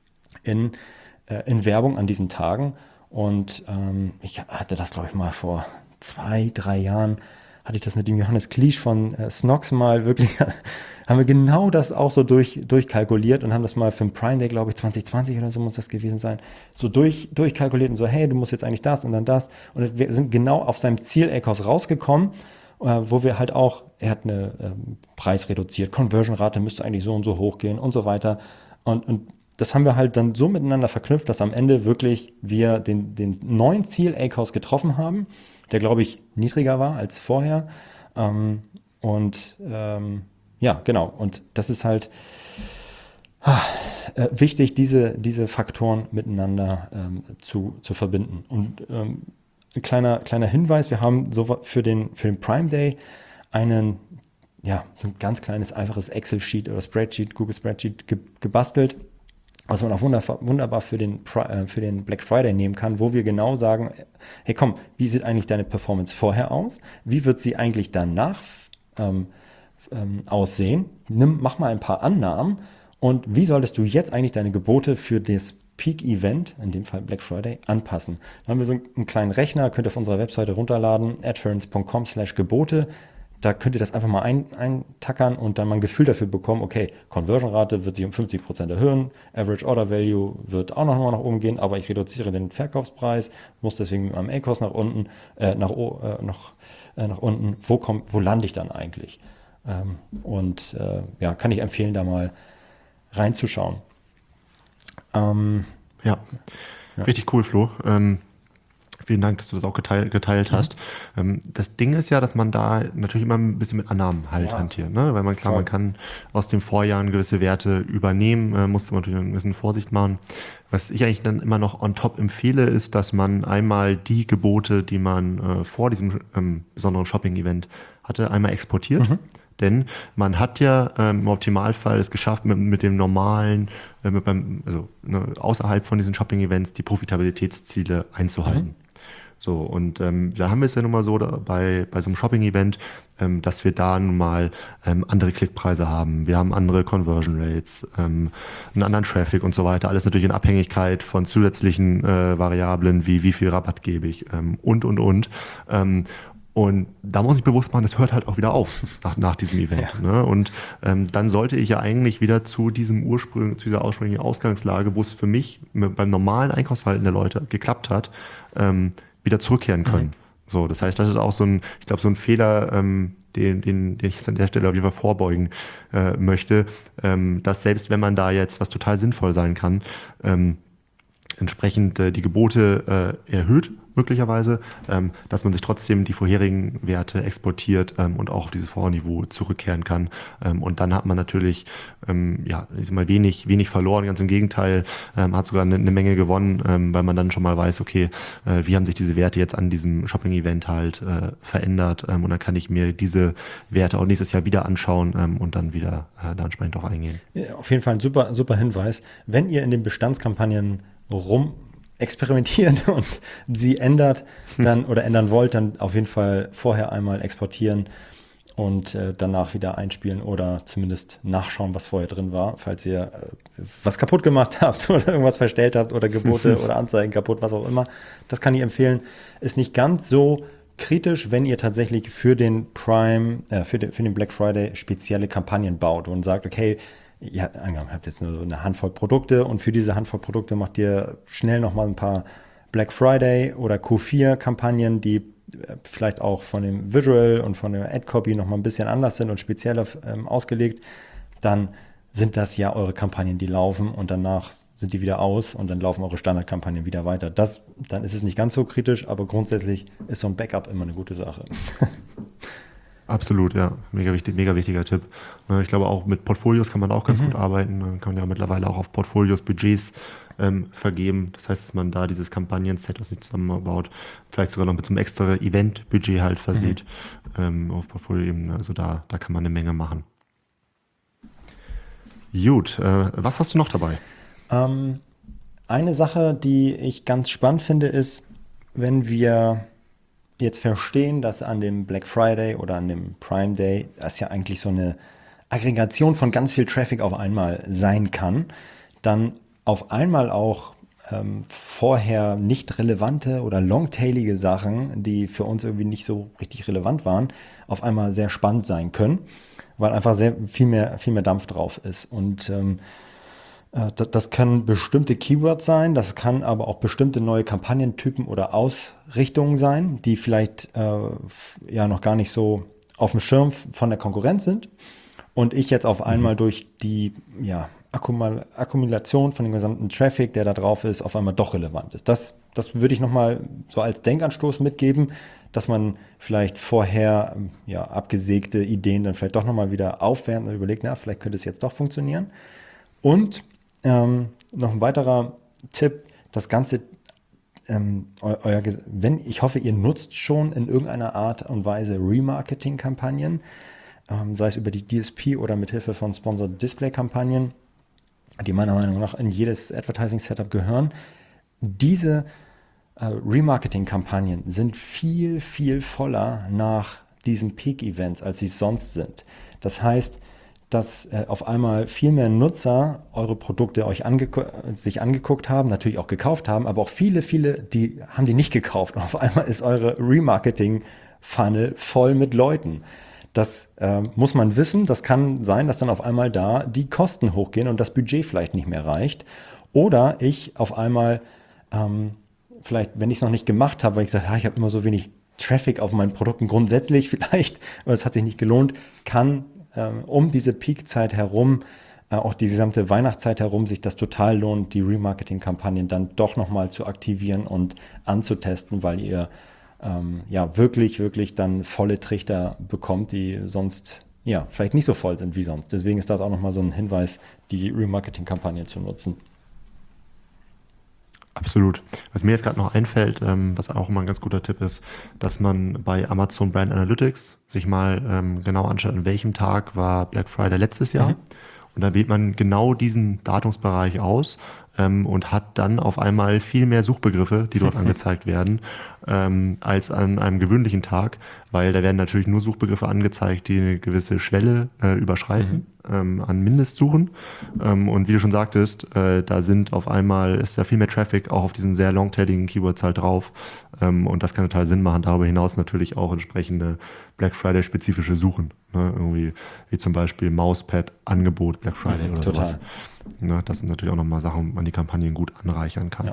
Speaker 1: in in Werbung an diesen Tagen und ähm, ich hatte das, glaube ich, mal vor zwei, drei Jahren, hatte ich das mit dem Johannes Kliesch von äh, Snox mal wirklich, haben wir genau das auch so durch, durchkalkuliert und haben das mal für den Prime Day, glaube ich, zwanzig zwanzig oder so muss das gewesen sein, so durch, durchkalkuliert und so, hey, du musst jetzt eigentlich das und dann das und wir sind genau auf seinem Ziel-A C O S rausgekommen, äh, wo wir halt auch, er hat eine äh, Preis reduziert, Conversion-Rate müsste eigentlich so und so hoch gehen und so weiter und, und das haben wir halt dann so miteinander verknüpft, dass am Ende wirklich wir den, den neuen Ziel-A C O S getroffen haben, der, glaube ich, niedriger war als vorher. Ähm, und ähm, ja, genau. Und das ist halt, äh, wichtig, diese, diese Faktoren miteinander ähm, zu, zu verbinden. Und ähm, ein kleiner, kleiner Hinweis, wir haben so für den, für den Prime Day einen, ja, so ein ganz kleines, einfaches Excel-Sheet oder Spreadsheet, Google Spreadsheet ge gebastelt, was man auch wunderbar, wunderbar für den, äh, für den Black Friday nehmen kann, wo wir genau sagen, hey komm, wie sieht eigentlich deine Performance vorher aus? Wie wird sie eigentlich danach ähm, ähm, aussehen? Nimm, mach mal ein paar Annahmen und wie solltest du jetzt eigentlich deine Gebote für das Peak-Event, in dem Fall Black Friday, anpassen? Da haben wir so einen kleinen Rechner, könnt ihr auf unserer Webseite runterladen, adference punkt com slash Gebote. Da könnt ihr das einfach mal ein, eintackern und dann mal ein Gefühl dafür bekommen, okay, Conversion-Rate wird sich um fünfzig Prozent erhöhen, Average Order Value wird auch noch mal nach oben gehen, aber ich reduziere den Verkaufspreis, muss deswegen mit meinem A-Cost nach unten, äh, nach, äh, nach, äh, nach unten. Wo, komm, wo lande ich dann eigentlich? Ähm, und äh, ja, kann ich empfehlen, da mal reinzuschauen. Ähm,
Speaker 3: ja. ja, richtig cool, Flo. Ähm, Vielen Dank, dass du das auch geteilt, geteilt hast. Mhm. Das Ding ist ja, dass man da natürlich immer ein bisschen mit Annahmen halt ja. hantiert, ne? Weil man klar, Voll. man kann aus den Vorjahren gewisse Werte übernehmen, äh, muss man natürlich ein bisschen Vorsicht machen. Was ich eigentlich dann immer noch on top empfehle, ist, dass man einmal die Gebote, die man äh, vor diesem ähm, besonderen Shopping-Event hatte, einmal exportiert. Mhm. Denn man hat ja ähm, im Optimalfall es geschafft, mit, mit dem normalen, äh, mit beim, also ne, außerhalb von diesen Shopping-Events die Profitabilitätsziele einzuhalten. Mhm. So, und ähm, da haben wir es ja nun mal so da, bei, bei so einem Shopping-Event, ähm, dass wir da nun mal ähm, andere Klickpreise haben, wir haben andere Conversion Rates, ähm, einen anderen Traffic und so weiter. Alles natürlich in Abhängigkeit von zusätzlichen äh, Variablen, wie wie viel Rabatt gebe ich ähm, und, und, und. Ähm, Und da muss ich bewusst machen, das hört halt auch wieder auf nach, nach diesem Event. Ja. Ne? Und ähm, dann sollte ich ja eigentlich wieder zu diesem Ursprung, zu dieser ursprünglichen Ausgangslage, wo es für mich mit, beim normalen Einkaufsverhalten der Leute geklappt hat, ähm, wieder zurückkehren können. Mhm. So, das heißt, das ist auch so ein, ich glaube, so ein Fehler, ähm, den, den, den ich jetzt an der Stelle auf jeden Fall vorbeugen äh, möchte, ähm, dass selbst wenn man da jetzt, was total sinnvoll sein kann, ähm, entsprechend äh, die Gebote äh, erhöht, möglicherweise, ähm, dass man sich trotzdem die vorherigen Werte exportiert ähm, und auch auf dieses Vorniveau zurückkehren kann. Ähm, und dann hat man natürlich ähm, ja, ich sag mal wenig, wenig verloren, ganz im Gegenteil, ähm, hat sogar eine, eine Menge gewonnen, ähm, weil man dann schon mal weiß, okay, äh, wie haben sich diese Werte jetzt an diesem Shopping-Event halt äh, verändert, ähm, und dann kann ich mir diese Werte auch nächstes Jahr wieder anschauen ähm, und dann wieder äh, da entsprechend drauf eingehen.
Speaker 1: Ja, auf jeden Fall ein super, super Hinweis. Wenn ihr in den Bestandskampagnen rum experimentiert und sie ändert dann oder ändern wollt, dann auf jeden Fall vorher einmal exportieren und äh, danach wieder einspielen oder zumindest nachschauen, was vorher drin war, falls ihr äh, was kaputt gemacht habt oder irgendwas verstellt habt oder Gebote oder Anzeigen kaputt, was auch immer. Das kann ich empfehlen. Ist nicht ganz so kritisch, wenn ihr tatsächlich für den Prime, äh, für, den, für den Black Friday spezielle Kampagnen baut und sagt, okay, ihr habt jetzt nur so eine Handvoll Produkte und für diese Handvoll Produkte macht ihr schnell nochmal ein paar Black Friday oder Q vier Kampagnen, die vielleicht auch von dem Visual und von der Ad-Copy nochmal ein bisschen anders sind und spezieller ähm, ausgelegt, dann sind das ja eure Kampagnen, die laufen und danach sind die wieder aus und dann laufen eure Standardkampagnen wieder weiter. Das, dann ist es nicht ganz so kritisch, aber grundsätzlich ist so ein Backup immer eine gute Sache.
Speaker 3: Absolut, ja. Mega wichtig, mega wichtiger Tipp. Ich glaube, auch mit Portfolios kann man auch ganz mhm. gut arbeiten. Man kann ja mittlerweile auch auf Portfolios Budgets ähm, vergeben. Das heißt, dass man da dieses Kampagnen-Set, was sich zusammenbaut, vielleicht sogar noch mit so einem extra Event-Budget halt versieht, mhm. ähm, auf Portfolio-Ebene. Also da, da kann man eine Menge machen. Gut, äh, was hast du noch dabei?
Speaker 1: Ähm, eine Sache, die ich ganz spannend finde, ist, wenn wir jetzt verstehen, dass an dem Black Friday oder an dem Prime Day das ja eigentlich so eine Aggregation von ganz viel Traffic auf einmal sein kann, dann auf einmal auch ähm, vorher nicht relevante oder longtailige Sachen, die für uns irgendwie nicht so richtig relevant waren, auf einmal sehr spannend sein können, weil einfach sehr viel mehr, viel mehr Dampf drauf ist. Und ähm, das können bestimmte Keywords sein, das kann aber auch bestimmte neue Kampagnentypen oder Ausrichtungen sein, die vielleicht äh, ja noch gar nicht so auf dem Schirm von der Konkurrenz sind und ich jetzt auf einmal mhm. durch die ja, Akkumul- Akkumulation von dem gesamten Traffic, der da drauf ist, auf einmal doch relevant ist. Das, das würde ich nochmal so als Denkanstoß mitgeben, dass man vielleicht vorher ja, abgesägte Ideen dann vielleicht doch nochmal wieder aufwärmt und überlegt, na, vielleicht könnte es jetzt doch funktionieren. Und ähm, noch ein weiterer Tipp, das Ganze, ähm, eu, euer, wenn, ich hoffe, ihr nutzt schon in irgendeiner Art und Weise Remarketing-Kampagnen, ähm, sei es über die D S P oder mithilfe von Sponsored Display-Kampagnen, die meiner Meinung nach in jedes Advertising-Setup gehören. Diese äh, Remarketing-Kampagnen sind viel, viel voller nach diesen Peak-Events, als sie sonst sind. Das heißt, dass äh, auf einmal viel mehr Nutzer eure Produkte euch angeguckt, sich angeguckt haben, natürlich auch gekauft haben, aber auch viele, viele, die haben die nicht gekauft. Und auf einmal ist eure Remarketing-Funnel voll mit Leuten. Das äh, muss man wissen. Das kann sein, dass dann auf einmal da die Kosten hochgehen und das Budget vielleicht nicht mehr reicht. Oder ich auf einmal, ähm, vielleicht, wenn ich es noch nicht gemacht habe, weil ich sage, ah, ich habe immer so wenig Traffic auf meinen Produkten grundsätzlich vielleicht, aber es hat sich nicht gelohnt, kann um diese Peakzeit herum, auch die gesamte Weihnachtszeit herum, sich das total lohnt, die Remarketing-Kampagnen dann doch nochmal zu aktivieren und anzutesten, weil ihr ähm, ja wirklich, wirklich dann volle Trichter bekommt, die sonst ja vielleicht nicht so voll sind wie sonst. Deswegen ist das auch nochmal so ein Hinweis, die Remarketing-Kampagne zu nutzen.
Speaker 3: Absolut. Was mir jetzt gerade noch einfällt, ähm, was auch immer ein ganz guter Tipp ist, dass man bei Amazon Brand Analytics sich mal ähm, genau anschaut, an welchem Tag war Black Friday letztes Jahr. Mhm. Und dann wählt man genau diesen Datumsbereich aus ähm, und hat dann auf einmal viel mehr Suchbegriffe, die dort angezeigt werden, ähm, als an einem gewöhnlichen Tag, weil da werden natürlich nur Suchbegriffe angezeigt, die eine gewisse Schwelle äh, überschreiten. Mhm. Ähm, an Mindestsuchen. Ähm, und wie du schon sagtest, äh, da sind auf einmal, ist da viel mehr Traffic auch auf diesen sehr longtailigen Keywords halt drauf. Ähm, und das kann total Sinn machen. Darüber hinaus natürlich auch entsprechende Black Friday-spezifische Suchen. Ne? Irgendwie, wie zum Beispiel Mauspad, Angebot, Black Friday mhm, oder total. sowas. Ne? Das sind natürlich auch nochmal Sachen, wo man die Kampagnen gut anreichern kann. Ja.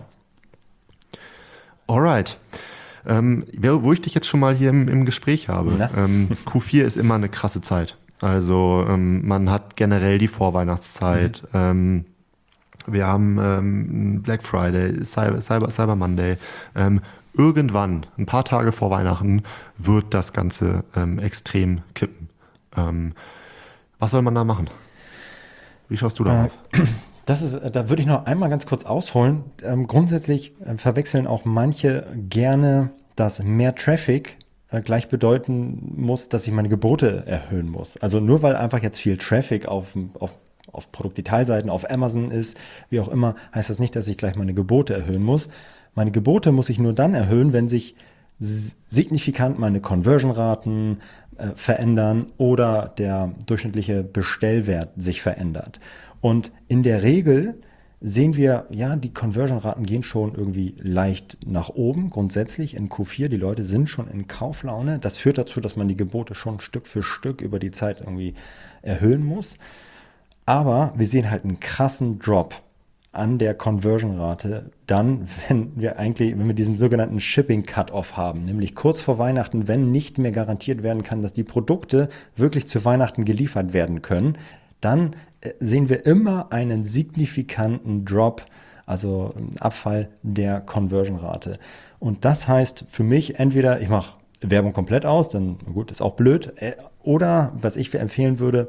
Speaker 3: Alright. Ähm, wo ich dich jetzt schon mal hier im, im Gespräch habe, ähm, Q vier ist immer eine krasse Zeit. Also ähm, man hat generell die Vorweihnachtszeit, mhm. ähm, wir haben ähm, Black Friday, Cyber, Cyber, Cyber Monday. Ähm, irgendwann, ein paar Tage vor Weihnachten, wird das Ganze ähm, extrem kippen. Ähm, was soll man da machen? Wie schaust du darauf?
Speaker 1: Äh, das ist, da würde ich noch einmal ganz kurz ausholen. Ähm, grundsätzlich äh, verwechseln auch manche gerne, dass mehr Traffic gleich bedeuten muss, dass ich meine Gebote erhöhen muss. Also nur weil einfach jetzt viel Traffic auf, auf, auf Produktdetailseiten, auf Amazon ist, wie auch immer, heißt das nicht, dass ich gleich meine Gebote erhöhen muss. Meine Gebote muss ich nur dann erhöhen, wenn sich signifikant meine Conversion-Raten äh, verändern oder der durchschnittliche Bestellwert sich verändert. Und in der Regel sehen wir, ja, die Conversion-Raten gehen schon irgendwie leicht nach oben, grundsätzlich in Q vier. Die Leute sind schon in Kauflaune. Das führt dazu, dass man die Gebote schon Stück für Stück über die Zeit irgendwie erhöhen muss. Aber wir sehen halt einen krassen Drop an der Conversion-Rate dann, wenn wir eigentlich, wenn wir diesen sogenannten Shipping-Cut-Off haben, nämlich kurz vor Weihnachten, wenn nicht mehr garantiert werden kann, dass die Produkte wirklich zu Weihnachten geliefert werden können, dann sehen wir immer einen signifikanten Drop, also einen Abfall der Conversion-Rate. Und das heißt für mich entweder, ich mache Werbung komplett aus, dann gut, ist auch blöd, oder was ich empfehlen würde,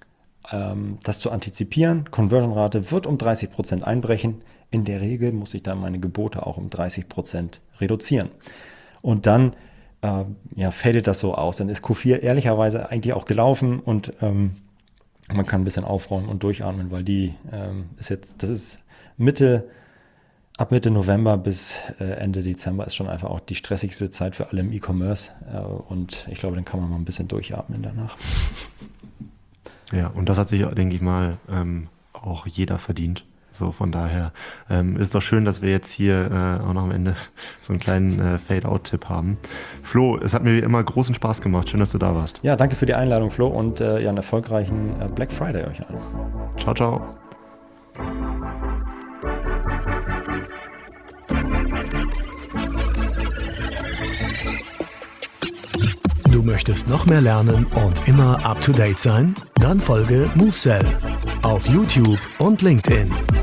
Speaker 1: das zu antizipieren. Conversion-Rate wird um dreißig Prozent einbrechen. In der Regel muss ich dann meine Gebote auch um dreißig Prozent reduzieren. Und dann äh, ja, fadet das so aus. Dann ist Q vier ehrlicherweise eigentlich auch gelaufen und ähm, man kann ein bisschen aufräumen und durchatmen, weil die ähm, ist jetzt, das ist Mitte, ab Mitte November bis äh, Ende Dezember ist schon einfach auch die stressigste Zeit für alle im E-Commerce. Äh, und ich glaube, dann kann man mal ein bisschen durchatmen danach.
Speaker 3: Ja, und das hat sich, denke ich mal, ähm, auch jeder verdient. So, von daher ähm, ist doch schön, dass wir jetzt hier äh, auch noch am Ende so einen kleinen äh, Fade-Out-Tipp haben. Flo, es hat mir wie immer großen Spaß gemacht. Schön, dass du da warst.
Speaker 1: Ja, danke für die Einladung, Flo, und äh, ja, einen erfolgreichen äh, Black Friday euch allen.
Speaker 3: Ciao, ciao.
Speaker 2: Du möchtest noch mehr lernen und immer up to date sein? Dann folge MoveSell auf YouTube und LinkedIn.